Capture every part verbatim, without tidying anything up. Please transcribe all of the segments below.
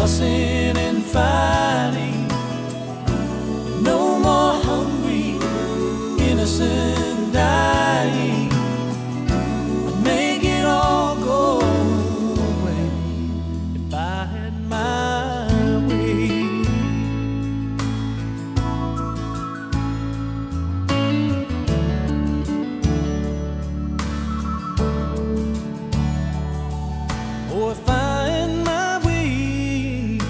fussing and fighting. No more hungry, innocent dying. I'd make it all go away if I had my way. Oh, if I had my way,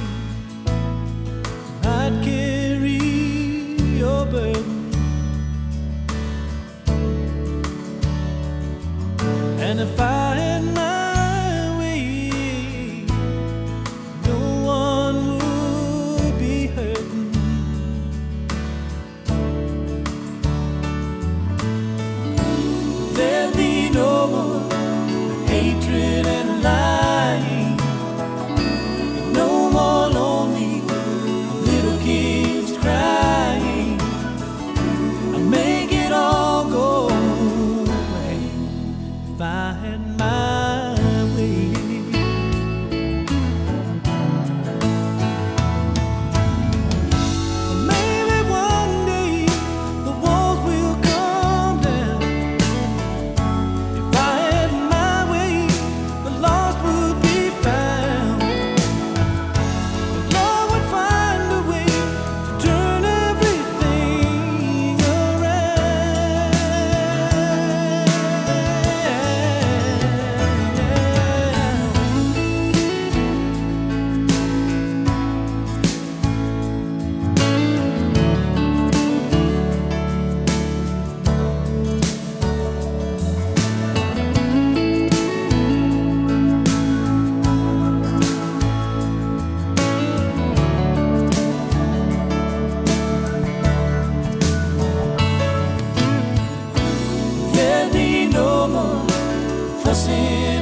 I'd carry your burden. And if I had my way, no one would be hurting. There'd be no more hatred and lying, no more lonely little kids crying. I'd make it all go away if I had my way. Maybe one day the walls will come down. If I had my way, the lost would be found. The Lord would find a way to turn everything around. There'd be no more fussing